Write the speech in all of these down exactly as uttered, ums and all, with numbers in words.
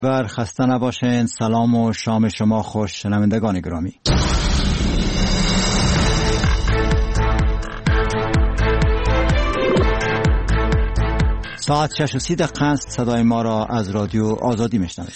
بر خسته نباشین. سلام و شام شما خوش شنوندگان گرامی. ساعت شش و سی دقیقه است. صدای ما را از رادیو آزادی میشنوید.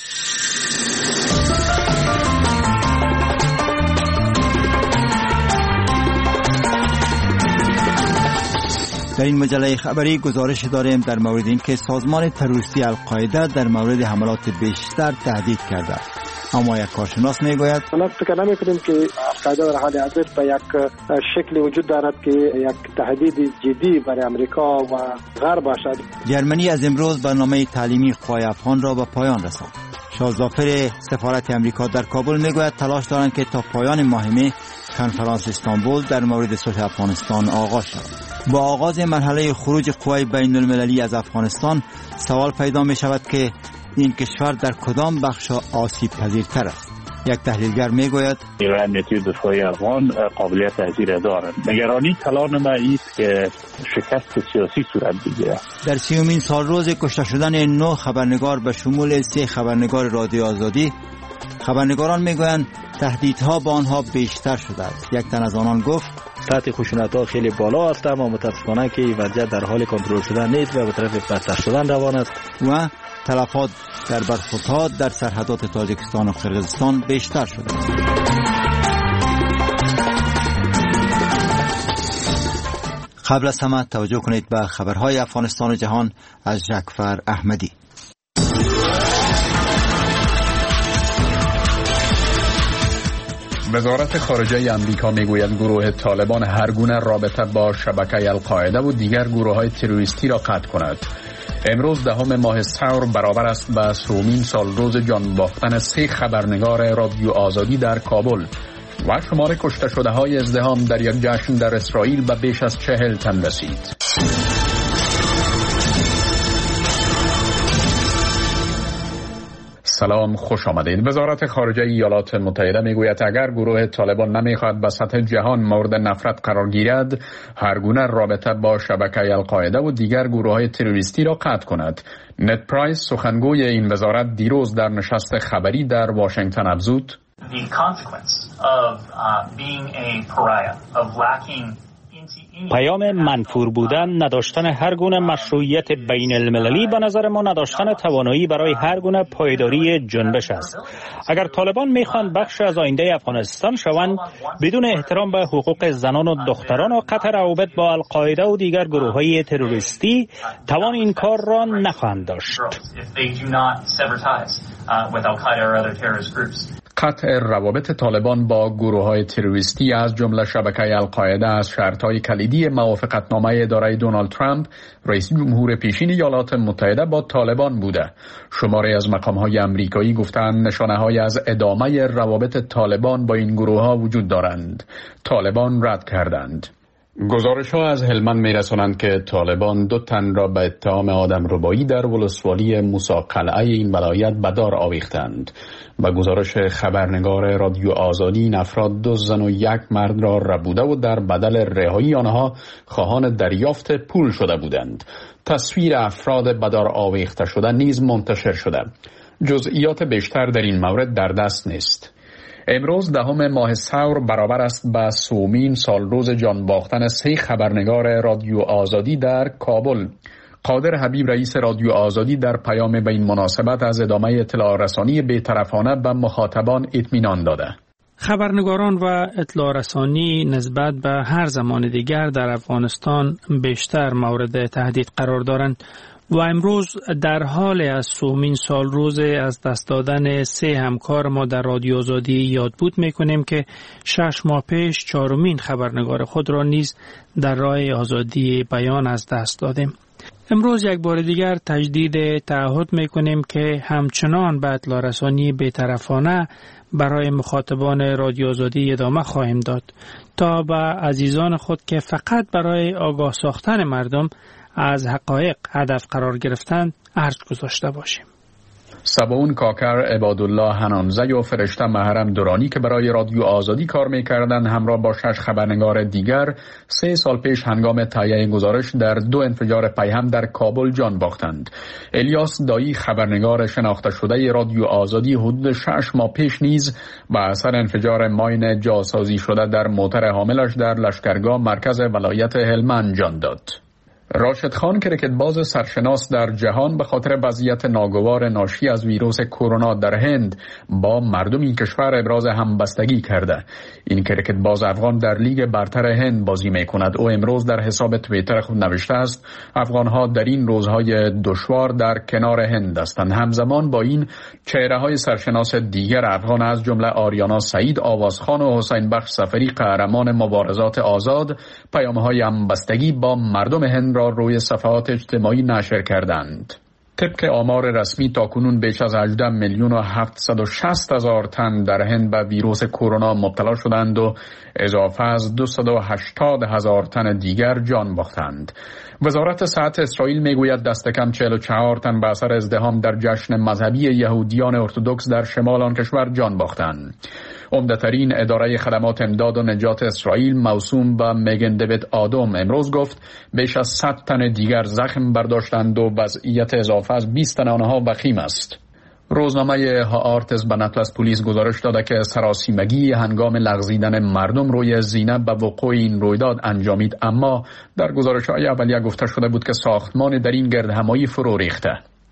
در این مجله خبری گزارش داریم در مورد اینکه سازمان تروریستی القاعده در مورد حملات بیشتر تهدید کرده. اما یک کارشناس میگوید ما فکر نمی‌کنیم که القاعده در حال حاضر به یک شکلی وجود دارد که یک تهدید جدی برای امریکا و غرب باشد. جرمنی از امروز برنامه تعلیمی قوای افغان را به پایان رساند. شاهزاده سفارت امریکا در کابل میگوید تلاش دارند که تا پایان ماه می کنفرانس استانبول در مورد صلح افغانستان آغاز شود. با آغاز مرحله خروج قوای بین المللی از افغانستان سوال پیدا می شود که این کشور در کدام بخش آسیب پذیرتر است. یک تحلیلگر می گوید امنیتی دفاعی افغان قابلیت تاثیر دارد. نگرانی کلان ما است که شکست سیاسی صورت بگیرد. در سیومین سال روز کشته شدن نه خبرنگار به شمول سه خبرنگار رادیو آزادی، خبرنگاران میگویند تهدیدها با آنها بیشتر شده است. یک تن از آنان گفت سطح خشونت‌ها خیلی بالا است، اما متاسفانه که وضعیت در حال کنترل شدن نیست و به طرف بدتر شدن روان است. و تلفات در برخوردها در سرحدات تاجیکستان و قرقیزستان بیشتر شده است. قبل از همه توجه کنید به خبرهای افغانستان و جهان از جعفر احمدی. وزارت خارجه امریکا میگوید گروه طالبان هر گونه رابطه با شبکه القاعده و دیگر گروه‌های تروریستی را قطع کند. امروز دهم ماه ثور برابر است به سومین سال روز جان باختن سه خبرنگار رادیو آزادی در کابل و شمار کشته شده های ازدحام در یک جشن در اسرائیل به بیش از چهل تن رسید. سلام، خوش آمدید. وزارت خارجه ایالات متحده میگوید اگر گروه طالبان نمیخواد به سطح جهان مورد نفرت قرار گیرد، هر گونه رابطه با شبکه القاعده و دیگر گروه‌های تروریستی را قطع کند. نت پرایس سخنگوی این وزارت دیروز در نشست خبری در واشنگتن افزود: The consequence of uh, being a pariah, of lacking پیام منفور بودن، نداشتن هر گونه مشروعیت بین المللی به نظر ما نداشتن توانایی برای هر گونه پایداری جنبش است. اگر طالبان میخوان بخش از آینده افغانستان شوند، بدون احترام به حقوق زنان و دختران و قطع روابط با القاعده و دیگر گروه‌های تروریستی، توان این کار را نخواهند داشت. قطع روابط طالبان با گروه‌های تروریستی از جمله شبکه القاعده از شرط‌های کلیدی موافقتنامه اداره دونالد ترامپ رئیس جمهور پیشین ایالات متحده با طالبان بوده. شماری از مقام‌های آمریکایی گفتند نشانه‌هایی از ادامه روابط طالبان با این گروه‌ها وجود دارند. طالبان رد کردند. گزارش‌ها از هلمند می‌رسانند که طالبان دو تن را به اتهام آدمربایی در ولسوالی موسی قلعه این ولایت به دار آویختند. با گزارش خبرنگار رادیو آزادی، این افراد دو زن و یک مرد را ربوده و در بدل رهایی آنها خواهان دریافت پول شده بودند. تصویر افراد به دار آویخته شده نیز منتشر شده. جزئیات بیشتر در این مورد در دست نیست. امروز دهم ماه ثور برابر است به سومین سال روز جان باختن سه خبرنگار رادیو آزادی در کابل. قادر حبیب رئیس رادیو آزادی در پیام به این مناسبت از ادامه اطلاع رسانی بی‌طرفانه به مخاطبان اطمینان داده. خبرنگاران و اطلاع رسانی نسبت به هر زمان دیگر در افغانستان بیشتر مورد تهدید قرار دارند و امروز در حال از سومین سال روز از دست دادن سه همکار ما در رادیو آزادی یاد بود میکنیم که شش ماه پیش چهارمین خبرنگار خود را نیز در راه آزادی بیان از دست دادیم. امروز یک بار دیگر تجدید تعهد میکنیم که همچنان به اطلاع رسانی بی‌طرفانه برای مخاطبان رادیو آزادی ادامه خواهیم داد تا به عزیزان خود که فقط برای آگاه ساختن مردم از حقایق هدف قرار گرفتند عرض گذاشته باشیم. سباون کاکر، عبادالله حنانزی و فرشته محرم دورانی که برای رادیو آزادی کار می‌کردند همراه با شش خبرنگار دیگر سه سال پیش هنگام تهیه گزارش در دو انفجار پیهم در کابل جان باختند. الیاس دایی، خبرنگار شناخته شده رادیو آزادی، حدود شش ماه پیش نیز به اثر انفجار ماین جاسازی شده در موتر حاملش در لشکرگاه مرکز ولایت هلمند جان داد. راشد خان، کرکتباز سرشناس در جهان، به خاطر وضعیت ناگوار ناشی از ویروس کرونا در هند با مردم این کشور ابراز همبستگی کرده. این کرکتباز افغان در لیگ برتر هند بازی می کند. او امروز در حساب توییتر خود نوشته است افغانها در این روزهای دشوار در کنار هند هستند. همزمان با این چهره های سرشناس دیگر افغان از جمله آریانا سعید آوازخان و حسین بخش سفری، قهرمان مبارزات آزاد، پیام‌های همبستگی با مردم هند را روی صفحات اجتماعی نشر کردند. طبق آمار رسمی تاکنون بیش از هجده میلیون و هفتصد و شصت هزار تن در هند به ویروس کرونا مبتلا شدند و اضافه از دویست و هشتاد هزار تن دیگر جان باختند. وزارت صحت اسرائیل میگوید دست کم چهل و چهار تن به اثر ازدحام در جشن مذهبی یهودیان ارتدوکس در شمال آن کشور جان باختند. عمده‌ترین اداره خدمات امداد و نجات اسرائیل موسوم به میگن دیوید آدم امروز گفت بیش از صد تن دیگر زخم برداشتند و وضعیت اضافه از بیست تن آنها وخیم است. روزنامه هآرتس به نقل از پلیس گزارش داده که سراسیمگی هنگام لغزیدن مردم روی زینه به وقوع این رویداد انجامید، اما در گزارش‌های اولیه گفته شده بود که ساختمان در این گردهمایی فرو ریخته.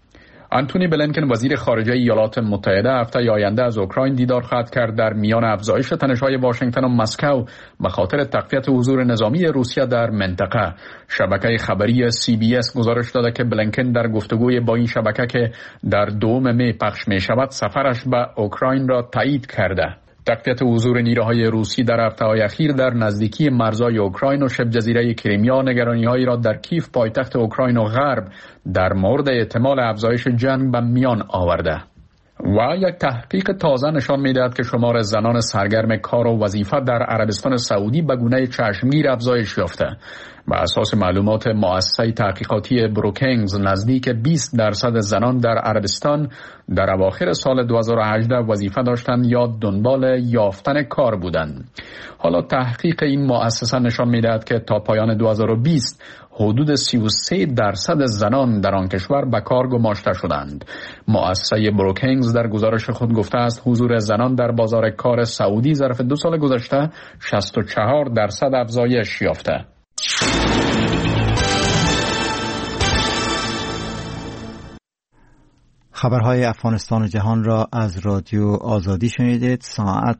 آنتونی بلینکن، وزیر خارجه ایالات متحده، هفته آینده از اوکراین دیدار خواهد کرد. در میان افزایش تنش‌های واشنگتن و مسکو به خاطر تقویت حضور نظامی روسیه در منطقه، شبکه خبری سی بی اس گزارش داده که بلینکن در گفتگوی با این شبکه که در دوم می پخش می شود سفرش به اوکراین را تایید کرده. تقویت حضور نیروهای روسی در هفته‌های اخیر در نزدیکی مرزهای اوکراین و شبه جزیره کریمیا نگرانی‌هایی را در کیف، پایتخت اوکراین و غرب، در مورد احتمال افزایش جنگ به میان آورده. و یک تحقیق تازه نشان می‌دهد که شمار زنان سرگرم کار و وظیفه در عربستان سعودی به گونه چشمگیر افزایش یافته. بر اساس معلومات مؤسسه تحقیقاتی بروکینگز، نزدیک بیست درصد زنان در عربستان در اواخر سال دو هزار و هجده وظیفه داشتند یا دنبال یافتن کار بودند. حالا تحقیق این مؤسسه نشان می‌دهد که تا پایان دو هزار و بیست حدود سی و سه درصد زنان در آن کشور به کار گماشته شدند. مؤسسه بروکینگز در گزارش خود گفته است حضور زنان در بازار کار سعودی ظرف دو سال گذشته شصت و چهار درصد افزایش یافته. خبرهای افغانستان و جهان را از رادیو آزادی شنیدید. ساعت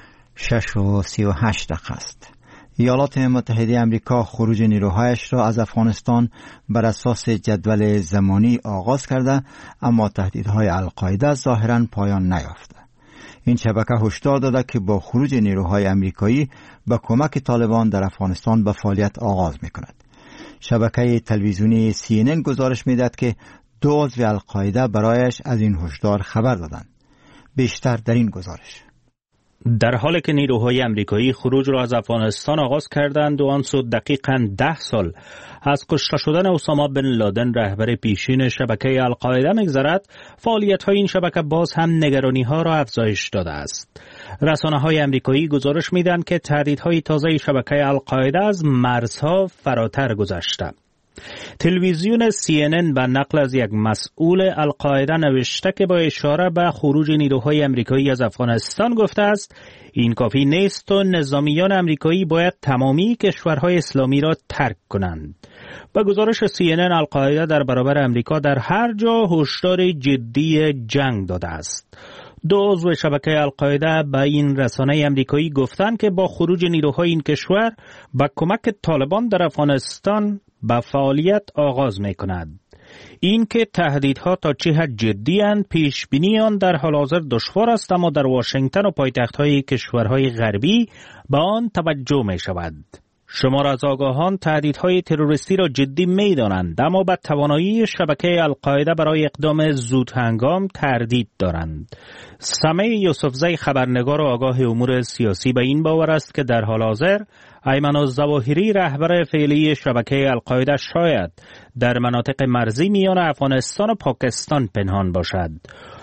شش و سی و هشت دقیقه است. ایالات متحده آمریکا خروج نیروهایش را از افغانستان بر اساس جدول زمانی آغاز کرده، اما تهدیدهای القاعده ظاهراً پایان نیافته. این شبکه هشدار داده که با خروج نیروهای آمریکایی به کمک طالبان در افغانستان به فعالیت آغاز می‌کند. شبکه تلویزیونی سی ان ان گزارش می‌دهد که دو عضو القاعده برایش از این هشدار خبر دادند. بیشتر در این گزارش. در حالی که نیروهای آمریکایی خروج را از افغانستان آغاز کردند و آن سود دقیقاً ده سال از کشته شدن اسامه بن لادن رهبر پیشین شبکه القاعده می‌گذرد، فعالیت‌های این شبکه باز هم نگرانی‌ها را افزایش داده است. رسانه‌های آمریکایی گزارش می‌دهند که تهدیدهای تازه شبکه القاعده از مرزها فراتر گذشته. تلویزیون سی ان ان به نقل از یک مسئول القاعده نوشته که با اشاره به خروج نیروهای آمریکایی از افغانستان گفته است این کافی نیست و نظامیان آمریکایی باید تمامی کشورهای اسلامی را ترک کنند. با گزارش سی ان ان، القاعده در برابر آمریکا در هر جا هشدار جدی جنگ داده است. دو عضو شبکه القاعده به این رسانه آمریکایی گفتند که با خروج نیروهای این کشور با کمک طالبان در افغانستان به فعالیت آغاز می کند. این که تهدیدها تا چه حد جدی اند پیش بینی آن در حال حاضر دشوار است، اما در واشنگتن و پایتخت‌های کشورهای غربی به آن توجه می شود. شمار از آگاهان تهدیدهای تروریستی را جدی می دانند، اما به توانایی شبکه القاعده برای اقدام زود هنگام تردید دارند. سمیع یوسفزی، خبرنگار و آگاه امور سیاسی، به این باور است که در حال حاضر ایمن الظواهری، رهبر فعلی شبکه القاعده، شاید در مناطق مرزی میان افغانستان و پاکستان پنهان باشد.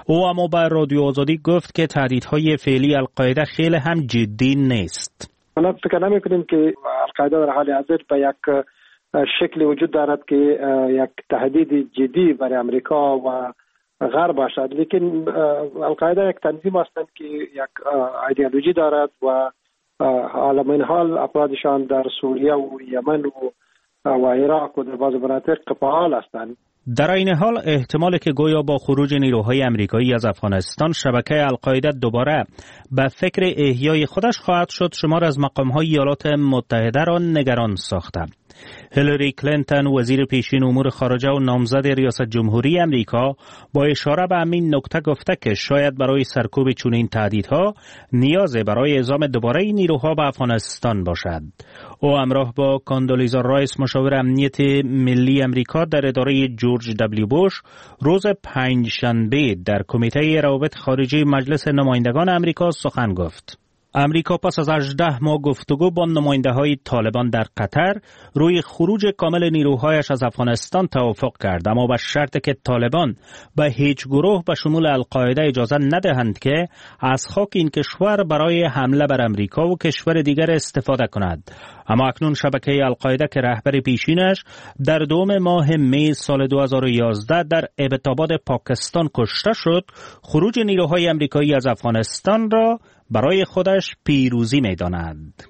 او اما به رادیو آزادی گفت که تهدیدهای فعلی القاعده خیلی هم جدی نیست. ما فکر نمی کنیم که القاعده در حال حاضر به یک شکلی وجود دارد که یک تهدید جدی برای امریکا و غرب باشد، لیکن القاعده یک تنظیم هستند که یک ایدئولوژی دارد و عالم این حال افرادشان در سوریه و یمن و و عراق و در بعض مناطق فعال هستند. در این حال احتمال که گویا با خروج نیروهای آمریکایی از افغانستان شبکه القاعده دوباره به فکر احیای خودش خواهد شد شمار از مقام‌های ایالات متحده را نگران ساخته. هیلاری کلینتون وزیر پیشین امور خارجه و نامزد ریاست جمهوری امریکا با اشاره به همین نکته گفته که شاید برای سرکوب چنین تهدیدها نیاز برای اعزام دوباره نیروها به افغانستان باشد. او همراه با کاندولیزا رایس مشاور امنیت ملی امریکا در اداره جورج دبلیو بوش روز پنجشنبه در کمیته روابط خارجی مجلس نمایندگان امریکا سخن گفت. امریکا پس از هجده ماه گفتگو با نماینده‌های طالبان در قطر روی خروج کامل نیروهایش از افغانستان توافق کرد، اما با شرط که طالبان به هیچ گروه به شمول القاعده اجازه ندهند که از خاک این کشور برای حمله بر امریکا و کشور دیگر استفاده کند. اما اکنون شبکه القاعده که رهبر پیشینش در دوم ماه می سال دو هزار و یازده در ابتاباد پاکستان کشته شد، خروج نیروهای امریکایی از افغانستان را برای خودش پیروزی می‌داند.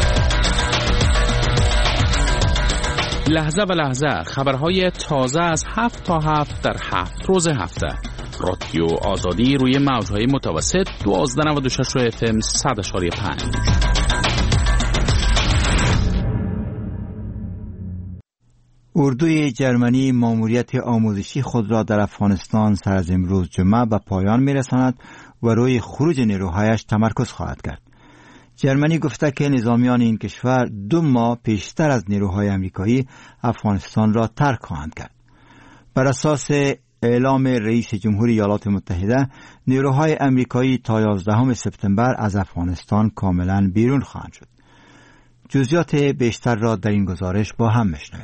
لحظه به لحظه خبرهای تازه از هفت تا هفت در هفت روز هفته. رادیو آزادی روی موج‌های متوسط دوازده نود و شش و اف ام صد و پنج. اردوی جرمنی ماموریت آموزشی خود را در افغانستان سر از امروز جمعه به پایان می‌رساند و روی خروج نیروهایش تمرکز خواهد کرد. جرمنی گفته که نظامیان این کشور دو ماه پیشتر از نیروهای آمریکایی افغانستان را ترک خواهند کرد. بر اساس اعلام رئیس جمهوری ایالات متحده، نیروهای آمریکایی تا یازدهم سپتامبر از افغانستان کاملا بیرون خواهند شد. جزئیات بیشتر را در این گزارش با هم میشنویم.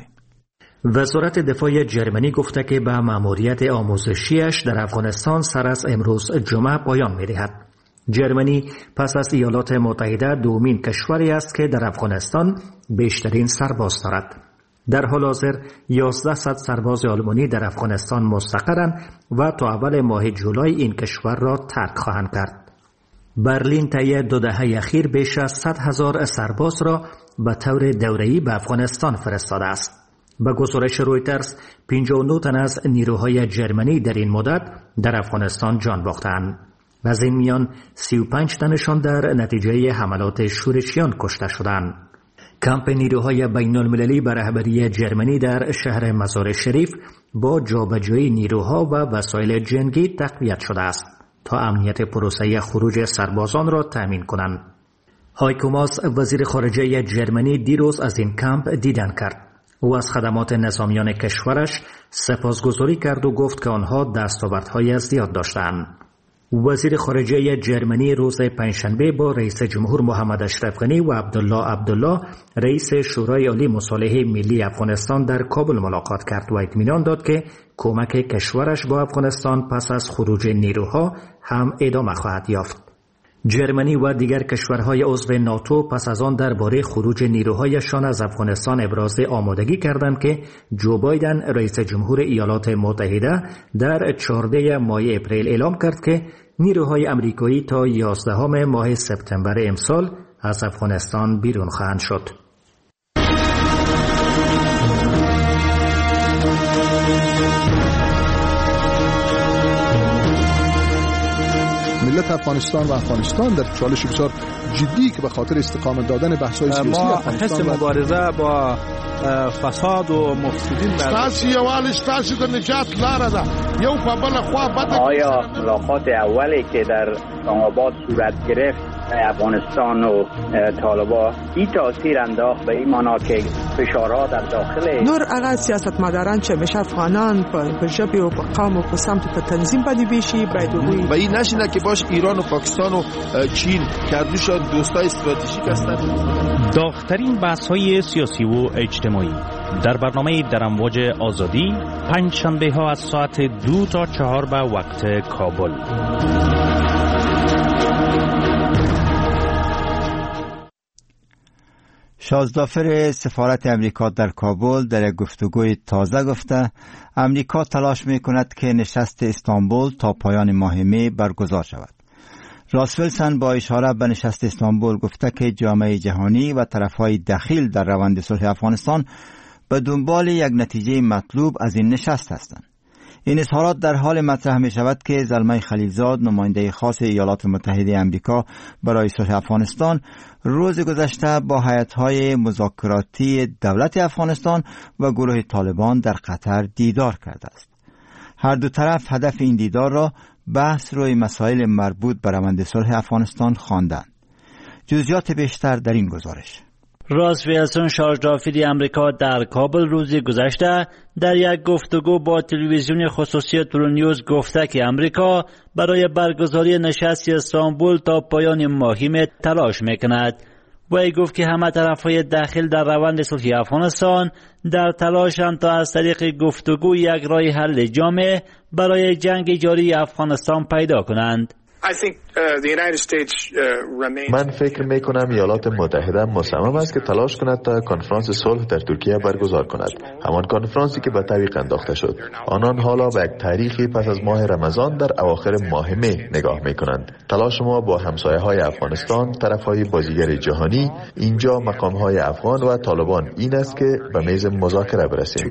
وزارت دفاع جرمنی گفته که به مأموریت آموزشیش در افغانستان سر از امروز جمعه پایان می‌دهد. جرمنی پس از ایالات متحده دومین کشوری است که در افغانستان بیشترین سرباز دارد. در حال حاضر یازده صد سرباز آلمانی در افغانستان مستقرند و تا اول ماه جولای این کشور را ترک خواهند کرد. برلین طی دو دهه اخیر بیش از صد هزار سرباز را به طور دوره‌ای به افغانستان فرستاده است. با گزارش رویترز پنجاه و نه تن از نیروهای جرمنی در این مدت در افغانستان جان باختند. از این میان سی و پنج تنشان در نتیجه حملات شورشیان کشته شدند. کمپ نیروهای بین المللی به رهبری جرمنی در شهر مزار شریف با جابجایی نیروها و وسایل جنگی تقویت شده است تا امنیت پروسه خروج سربازان را تأمین کنند. هایکو ماس وزیر خارجه جرمنی دیروز از این کمپ دیدن کرد. او از خدمات نظامیان کشورش سپاسگزاری کرد و گفت که آنها دستاوردهای زیاد داشتند. وزیر خارجه جرمنی روز پنجشنبه با رئیس جمهور محمد اشرف غنی و عبدالله عبدالله رئیس شورای عالی مصالحه ملی افغانستان در کابل ملاقات کرد و اطمینان داد که کمک کشورش با افغانستان پس از خروج نیروها هم ادامه خواهد یافت. جرمنی و دیگر کشورهای عضو ناتو پس از آن درباره خروج نیروهایشان از افغانستان ابراز آمادگی کردند که جو بایدن رئیس جمهور ایالات متحده در چهاردهم ماه اپریل اعلام کرد که نیروهای آمریکایی تا یازدهم ماه سپتامبر امسال از افغانستان بیرون خواهند شد. ملت افغانستان و افغانستان در چالش بسیار جدی که به خاطر استقامت دادن بحث‌های سیاسی افغانستان ما حس مبارزه با فساد و مفسدین تاسو یوالش تاسو د نجات لار ده یو په بل خوا بد. آیا ملاقات اولی که در اسلام آباد صورت گرفت افغانستان و طالبان این تاثیر انداخت به این معنا که فشارها در داخل نور هغه سیاستمداران چې همیشه افغانان په ژبې او په قوم او په سمت په تنظیم باندې بیشي باید وګوري و این نشینه که باش ایران و پاکستان و چین کردوش دوستای استراتژیک هستند. داغ‌ترین بحث‌های سیاسی و اجتماعی در برنامه در امواج آزادی پنج شنبه ها از ساعت دو تا چهار به وقت کابل. شازدافر سفارت امریکا در کابل در یک گفتگوی تازه گفته امریکا تلاش می کند که نشست استانبول تا پایان ماه می برگزار شود. راس ویلسون با اشاره به نشست استانبول گفته که جامعه جهانی و طرفهای دخیل در روند صلح افغانستان به دنبال یک نتیجه مطلوب از این نشست هستند. این اظهارات در حال مطرح می شود که زلمه خلیلزاد نماینده خاص ایالات متحده آمریکا برای صلح افغانستان روز گذشته با هیئت‌های مذاکراتی دولت افغانستان و گروه طالبان در قطر دیدار کرده است. هر دو طرف هدف این دیدار را بحث روی مسائل مربوط به روند صلح افغانستان خواندند. جزئیات بیشتر در این گزارش. راس ویلسون شارژدافتی امریکا در کابل روز گذشته در یک گفتگو با تلویزیون خصوصی ترونیوز گفته که امریکا برای برگزاری نشست استانبول تا پایان ماه می تلاش میکند. وی گفت که همه طرفهای داخل در روند صلح افغانستان در تلاشند تا از طریق گفتگو یک راه حل جامع برای جنگ جاری افغانستان پیدا کنند. من فکر می کنم ایالات متحده مصمم است که تلاش کند تا کنفرانس صلح در ترکیه برگزار کند. همان کنفرانسی که به تعویق انداخته شد. آنان حالا به یک تاریخی پس از ماه رمضان در اواخر ماه می نگاه می کنند. تلاش ما با همسایه های افغانستان، طرف های بازیگر جهانی، اینجا مقام های افغان و طالبان این است که به میز مذاکره برسیم.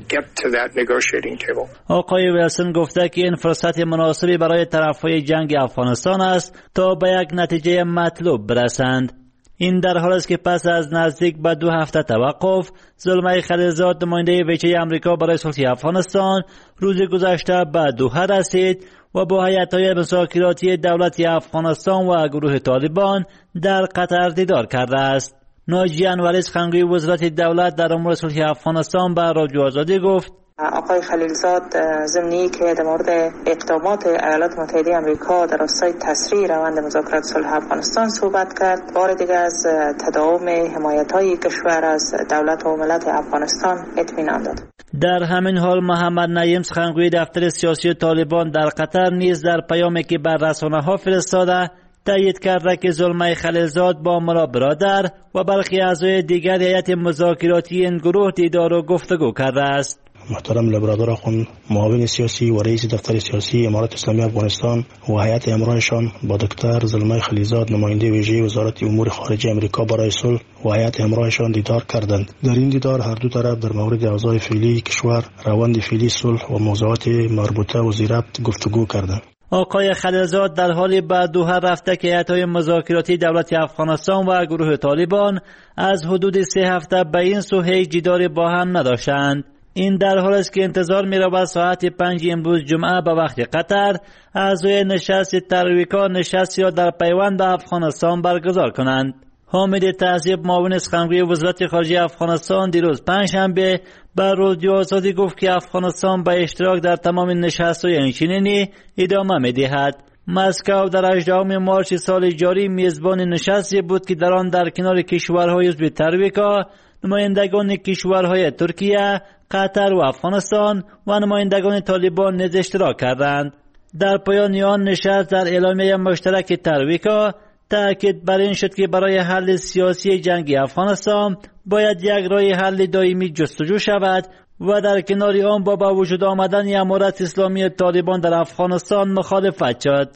آقای ویلسون گفته که این فرصت مناسبی برای طرف های جنگ افغانستان است تا به یک نتیجه مطلوب برسند. این در حال است که پس از نزدیک به دو هفته توقف زلمه خلیلزاد نماینده ویژه آمریکا برای صلح افغانستان روز گذشته به دوحه رسید و با هیئت‌های مذاکراتی دولت افغانستان و گروه طالبان در قطر دیدار کرده است. ناجی انوری سخنگوی وزارت دولت در امور صلح افغانستان به رادیو آزادی گفت آقای خلیلزاد ضمنی که در مورد اقدامات ایالات متحده آمریکا در راستای تسریع روند مذاکرات صلح افغانستان صحبت کرد. بار دیگر از تداوم حمایت‌های کشور از دولت و ملت افغانستان اطمینان داد. در همین حال محمد نعیم سخنگوی دفتر سیاسی طالبان در قطر نیز در پیامی که بر رسانه‌ها فرستاده تایید کرده که زلمه خلیلزاد با ملا برادر و برخی اعضای دیگر هیئت مذاکراتی این گروه دیدار و گفتگو کرده است. محترم لبرادر آخوند معاون سیاسی و رئیس دفتر سیاسی امارات اسلامی افغانستان و هیئت همراهشان با دکتر زلمه خلیلزاد نماینده ویژه وزارت امور خارجه آمریکا برای صلح و هیئت همراهشان دیدار کردند. در این دیدار هر دو طرف در مورد اوضاع فعلی کشور، روند فعلی صلح و موضوعات مربوطه و زیربط گفتگو کردند. آقای خلیلزاد در حالی به دوحه رفته که هیئت‌های مذاکراتی دولت افغانستان و گروه طالبان از حدود سه هفته به این سو هیچ دیداری با هم نداشتند. این در حال است که انتظار می رود ساعت پنج امروز جمعه به وقت قطر اعضای نشست ترویکا نشستی را در پیوند به افغانستان برگزار کنند. حامد تهذیب معاون سخنگوی وزارت خارجه افغانستان دیروز پنجشنبه به رادیو آزادی گفت که افغانستان به اشتراک در تمام نشست‌های اینچنینی ادامه می‌دهد. مسکو در هجدهم مارس سال جاری میزبان نشستی بود که در آن در کنار کشورهای عضو ترویکا نمایندگان کشورهای ترکیه، قطر و افغانستان و نمایندگان طالبان نیز اشتراک کردند. در پایان آن نشست در اعلامیه مشترک ترویکا تأکید بر این شد که برای حل سیاسی جنگ افغانستان باید یک راه حل دائمی جستجو شود و در کنار آن با به وجود آمدن امارت اسلامی طالبان در افغانستان مخالفت شد.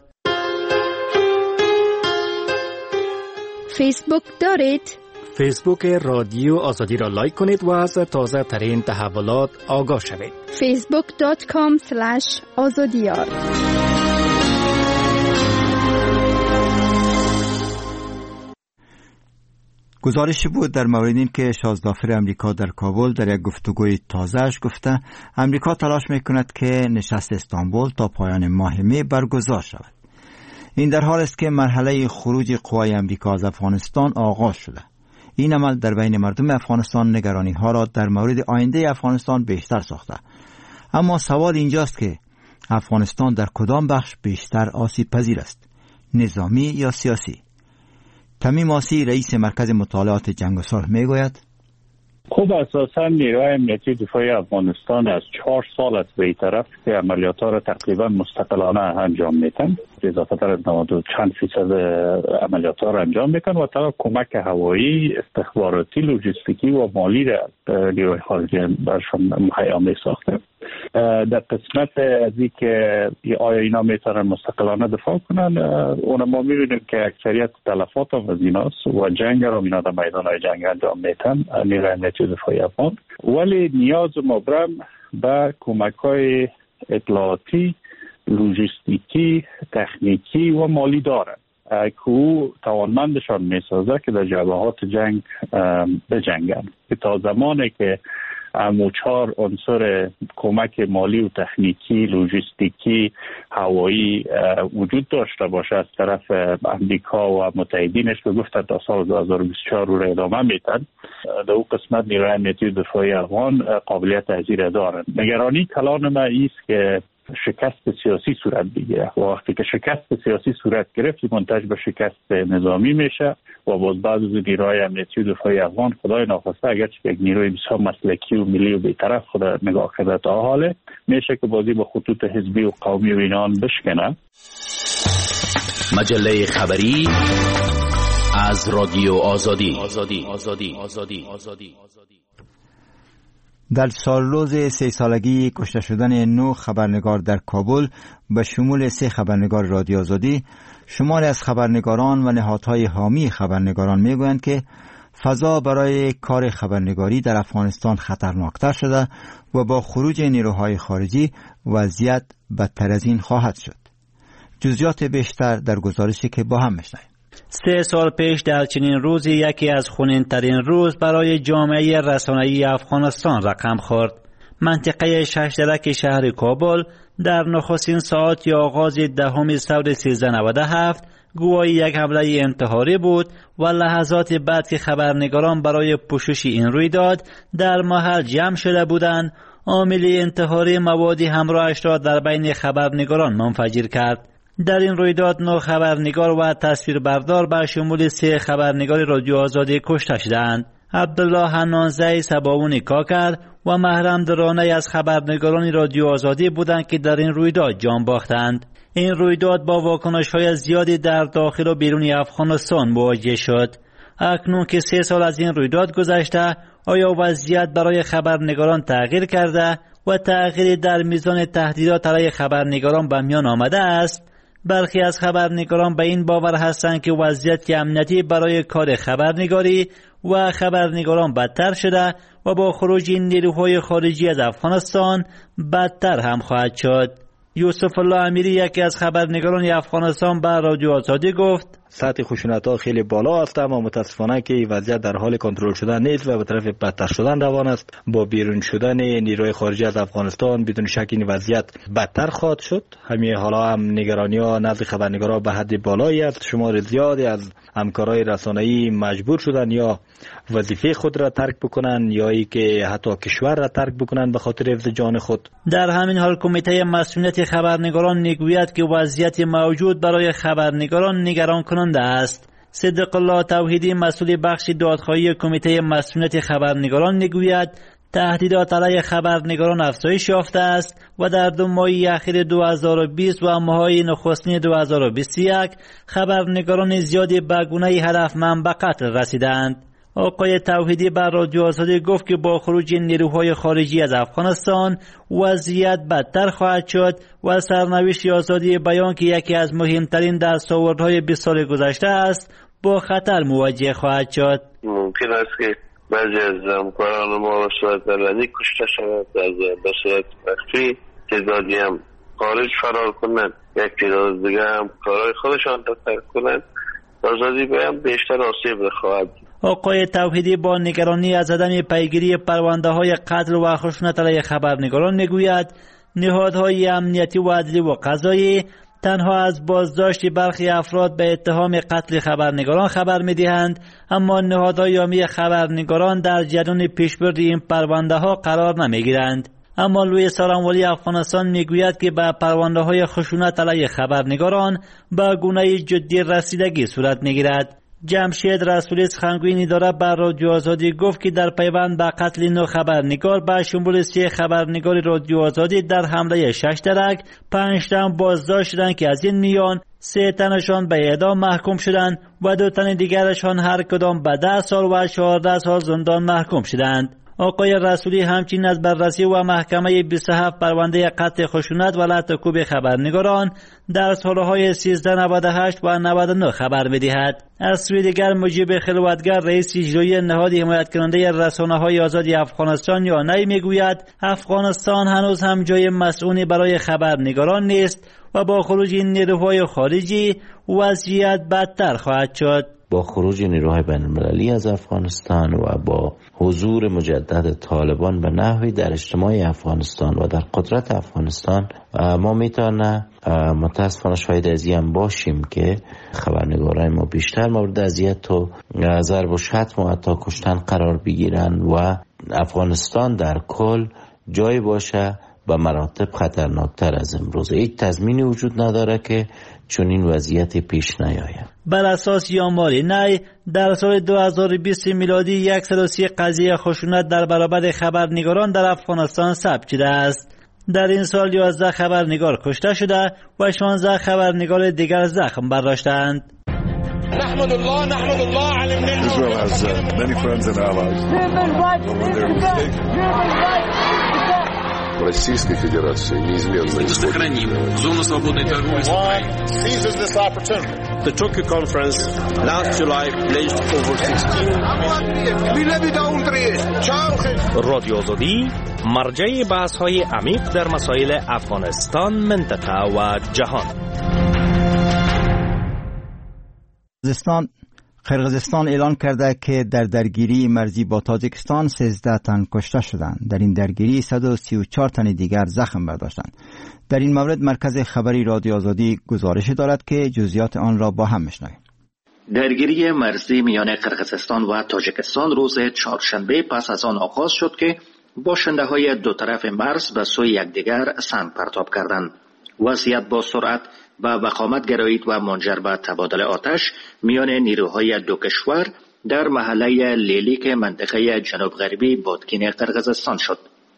فیسبوک دارید؟ فیسبوک رادیو آزادی را لایک کنید و از تازه ترین تحولات آگاه شوید. فیسبوک دات کام اسلش آزادیار. گزارشی بود در مورد این که شازدافر امریکا در کابل در یک گفتگوی تازهش گفته امریکا تلاش میکند که نشست استانبول تا پایان ماه می برگزار شود. این در حال است که مرحله خروج قوای امریکا از افغانستان آغاز شده. این عمل در بین مردم افغانستان نگرانی ها را در مورد آینده افغانستان بیشتر ساخته. اما سوال اینجاست که افغانستان در کدام بخش بیشتر آسیب پذیر است؟ نظامی یا سیاسی؟ تمیم آسی رئیس مرکز مطالعات جنگ و صلح میگوید خب اساسا نیروهای امنیتی دفاعی افغانستان از چهار سال است به این طرف که عملیات ها را تقریبا مستقلانه انجام میتن. اضافه تر از نود و چند فیصد عملیات ها را انجام میتن و تا کمک هوایی، استخباراتی، لوجستیکی و مالی را نیروهای خارجی برشان مهیا می ساخته. در قسمت از این که آیا اینا میتونن مستقلانه دفاع کنن، اون ما میبینیم که اکثریت تلفات هم از ایناست و جنگ را اینا در میدان های جنگ انجام میتن نیروهای امنیتی دفاعی افغان، ولی نیاز مبرم به کمک های اطلاعاتی، لوجستیکی، تکنیکی و مالی دارن که او توانمندشان میسازه که در جبهات جنگ بجنگن. که تا زمانی که امو چهار عنصر کمک مالی و تکنیکی، لوجستیکی، هوایی وجود داشته باشه از طرف امریکا و متحدینش، به گفتن تا سال دو هزار و بیست و چهار رو ادامه میتن، در اون قسمت نیروهای امنیتی دفاعی افغان قابلیت تحضیر دارن. نگرانی کلان ما ایست که شکست سیاسی صورت بگیره و وقتی که شکست سیاسی صورت گرفت منتج به شکست نظامی میشه و باز بعض از نیروهای امنیتی و دفاعی افغان خدای ناخواسته اگرچه یک نیروی بسیار مسلکی و ملی و بی‌طرف خدا نگاه کرده تا حاله میشه که بازی با خطوط حزبی و قومی و اینان بشکنه. مجله خبری از رادیو آزادی. آزادی آزادی آزادی آزادی در سالروز سه سالگی کشته شدن نه خبرنگار در کابل به شمول سه خبرنگار رادیو آزادی، شماری از خبرنگاران و نهادهای حامی خبرنگاران میگویند که فضا برای کار خبرنگاری در افغانستان خطرناکتر شده و با خروج نیروهای خارجی وضعیت بدتر از این خواهد شد. جزئیات بیشتر در گزارشی که با هم میشنویم. سه سال پیش در چنین روزی یکی از خونین‌ترین روز برای جامعه رسانه‌ای افغانستان رقم خورد. منطقه ششدرک شهر کابل در نخستین ساعات یا آغاز دهم سود سیزده نود و هفت گویای یک حمله انتحاری بود و لحظات بعد که خبرنگاران برای پوشش این رویداد در محل جمع شده بودند، عامل انتحاری موادی همراهش را در بین خبرنگاران منفجر کرد. در این رویداد نه خبرنگار و تصویربردار به شمول سه خبرنگار رادیو آزادی کشته شدند. عبدالله حنانزی سباونی کاکر و محرم درانه از خبرنگاران رادیو آزادی بودند که در این رویداد جان باختند. این رویداد با واکنش‌های زیادی در داخل و بیرون افغانستان مواجه شد. اکنون که سه سال از این رویداد گذشته، آیا وضعیت برای خبرنگاران تغییر کرده و تغییری در میزان تهدیدات علیه خبرنگاران به میان آمده است؟ برخی از خبرنگاران به این باور هستند که وضعیت امنیتی برای کار خبرنگاری و خبرنگاران بدتر شده و با خروج نیروهای خارجی از افغانستان بدتر هم خواهد شد. یوسف الله امیری یکی از خبرنگاران افغانستان به رادیو آزادی گفت سطح خشونت‌ها خیلی بالا است، اما متاسفانه که وضعیت در حال کنترل شدن نیست و به طرف بدتر شدن روان است. با بیرون شدن نیروی خارجی از افغانستان بدون شک این وضعیت بدتر خواهد شد. همین حالا هم نگرانی‌ها نزد خبرنگاران به حد بالایی است. شمار زیادی از همکارای رسانه‌ای مجبور شدن یا وظیفه خود را ترک بکنن یا ای که حتی کشور را ترک بکنن به خاطر حفظ جان خود. در همین حال کمیته مسئولیت خبرنگاران میگوید که وضعیت موجود برای خبرنگاران نگران کننده است. صدق الله توحیدی مسئول بخش دادخواهی کمیته مسئولیت خبرنگاران میگوید تهدیدات علیه خبرنگاران افزایش یافته است و در دو ماه اخیر دو هزار و بیست و ماهای نخستین دو هزار و بیست و یک خبرنگاران زیادی به گونه هدفمند به قتل رسیدند. آقای توحیدی بر رادیو آزادی گفت که با خروج نیروهای خارجی از افغانستان وضعیت بدتر خواهد شد و سرنوشت آزادی بیان که یکی از مهمترین دستاوردهای بیست سال گذشته است با خطر مواجه خواهد شد. ممکن است که بعضی از همکاران ما به صورت علنی کشته شود، به صورت مخفی تعدادی هم خارج فرار کنند، یک تعداد دیگه هم کارهای خودشان را ترک کنند. آزادی بیان بیشتر آسیب خواهد. آقای توحیدی با نگرانی از عدم پیگیری پرونده های قتل و خشونت علیه خبرنگاران میگوید نهادهای امنیتی و عدلی و قضایی تنها از بازداشت برخی افراد به اتهام قتل خبرنگاران خبر می‌دهند، اما نهادهای حامی خبرنگاران در جریان پیشبرد این پرونده ها قرار نمی‌گیرند. اما لوی سارانوالی افغانستان میگوید که به پرونده های خشونت علیه خبرنگاران به گونه جدی رسیدگی صورت می‌گیرد. جمشید رسولی سخنگوی اداره بر رادیو آزادی گفت که در پیوند به قتل نو خبرنگار به شمول سه خبرنگار رادیو آزادی در حمله شش درک پنج تن بازداشت شدند که از این میان سه تنشان به اعدام محکوم شدند و دو تن دیگرشان هر کدام به ده سال و چهارده سال زندان محکوم شدند. آقای رسولی همچنین از بررسی و محکمه بیست و هفت پرونده قتل خشونت و لطم‌کوب خبرنگاران در سالهای سیزده نود و هشت و نود و نه خبر می‌دهد. از سوی دیگر مجیب خلوتگر رئیس اجرایی نهاد حمایت کننده رسانه‌های آزادی افغانستان یا نی میگوید افغانستان هنوز هم جای مسئولی برای خبرنگاران نیست و با خروج این نیروهای خارجی وضعیت بدتر خواهد شد. با خروج نیروهای بین‌المللی از افغانستان و با حضور مجدد طالبان به نحوی در اجتماع افغانستان و در قدرت افغانستان ما میتونه متاسفانه شاهد از این باشیم که خبرنگارای ما بیشتر مورد اذیت و ضرب و شتم و حتی کشتن قرار بگیرن و افغانستان در کل جای باشه به مراتب خطرناکتر از امروز. هیچ تضمینی وجود نداره که چون این وضعیت پیش نیاید. بر اساس آمار نی در سال دو هزار و بیست میلادی صد و سی قضیه خشونت در برابر خبرنگاران در افغانستان ثبت شده است. در این سال یازده خبرنگار کشته شده و شانزده خبرنگار دیگر زخم برداشتند. نحمد الله نحمد الله على من Israel has uh, many friends and allies. Российской Федерации неизменно сохраним зону свободной торговли с Украиной. Seizes this opportunity. The Tokyo conference last July pledged over sixteen رادیو آزادی مرجع بحث‌های عمیق در مسائل افغانستان، منطقه و جهان. قرغیزستان قرغیزستان اعلان کرده که در درگیری مرزی با تاجیکستان سیزده تن کشته شدند. در این درگیری صد و سی و چهار تن دیگر زخم برداشتند. در این مورد مرکز خبری رادیو آزادی گزارش دارد که جزئیات آن را با هم میشنویم. درگیری مرزی میان قرغیزستان و تاجیکستان روز چهارشنبه پس از آن آغاز شد که باشنده‌های دو طرف مرز به سوی یکدیگر سنگ پرتاب کردند. وضعیت با سرعت و وخامت گرایید و منجر به تبادل آتش میان نیروهای دو کشور در محله لیلیک منطقه جنوب غربی بادکین قرغیزستان شد.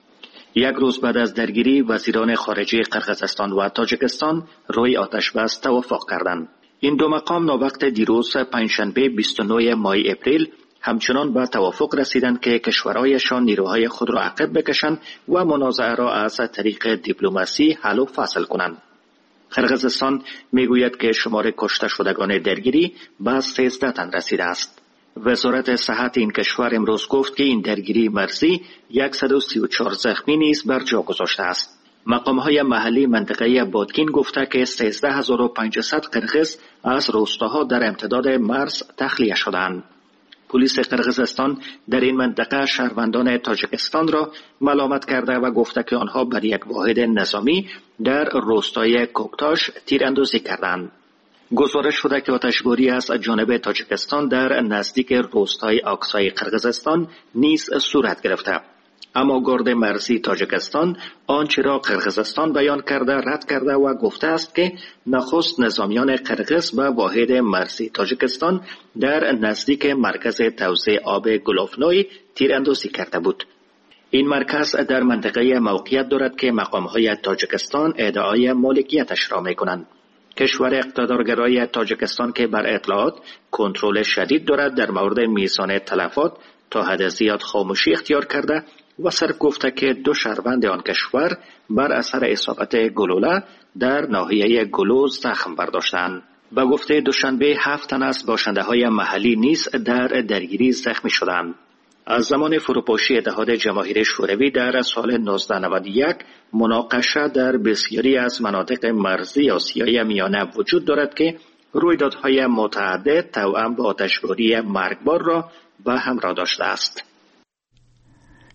یک روز بعد از درگیری وزیران خارجه قرغیزستان و تاجیکستان روی آتش بس توافق کردند. این دو مقام ناوقت دیروز پنجشنبه بیست و نه ماه اپریل همچنان به توافق رسیدند که کشورهایشان نیروهای خود را عقب بکشند و منازعه را از طریق دیپلماسی حل و فصل کنند. قرغیزستان میگوید که شمار کشته شدگان درگیری به سیزده تن رسیده است. وزارت صحت این کشور امروز گفت که این درگیری مرزی صد و سی و چهار زخمی نیز بر جا گذاشته است. مقام‌های محلی منطقه بادکین گفته که سیزده هزار و پانصد قرغیز از روستاها در امتداد مرز تخلیه شدند. پلیس قرغیزستان در این منطقه شهروندان تاجیکستان را ملامت کرده و گفته که آنها بر یک واحد نظامی در روستای کوکتاش تیراندازی کردند. گزارش شده که آتشباری از جانب تاجیکستان در نزدیک روستای آکسای قرغیزستان نیز صورت گرفته. اما گارد مرزی تاجیکستان آنچه را قرغیزستان بیان کرده رد کرده و گفته است که نخست نظامیان قرغیز به واحد مرزی تاجیکستان در نزدیک مرکز توزیع آب گلوفنوی تیراندازی کرده بود. این مرکز در منطقه موقعیت دارد که مقام‌های تاجیکستان ادعای مالکیتش را می‌کنند. کشور اقتدارگرای تاجیکستان که بر اطلاعات کنترل شدید دارد در مورد میزان تلفات تا حد زیاد خاموشی اختیار کرده و صرف گفته که دو شهروند آن کشور بر اثر اصابت گلوله در ناحیه گلو زخم برداشتند. و گفته دوشنبه هفت تن از باشنده‌های محلی نیز در درگیری زخمی شدند. از زمان فروپاشی اتحاد جماهیر شوروی در سال نوزده نود و یک مناقشه در بسیاری از مناطق مرزی آسیای میانه وجود دارد که رویدادهای متعدد توأم با آتشباری مرگبار را به همراه داشته است.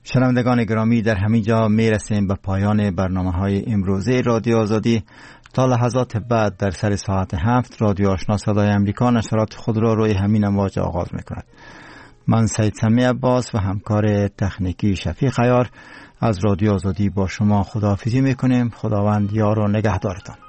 شنوندگان گرامی، در همین جا می رسیم به پایان برنامه های امروزه رادیو آزادی. تا لحظات بعد در سر ساعت هفت رادیو آشنا صدای امریکا نشرات خود را روی همین امواج آغاز می کند. من سید سمی عباس و همکار تکنیکی شفیق عیار از رادیو آزادی با شما خداحافظی می کنیم. خداوند یار و نگهدارتان.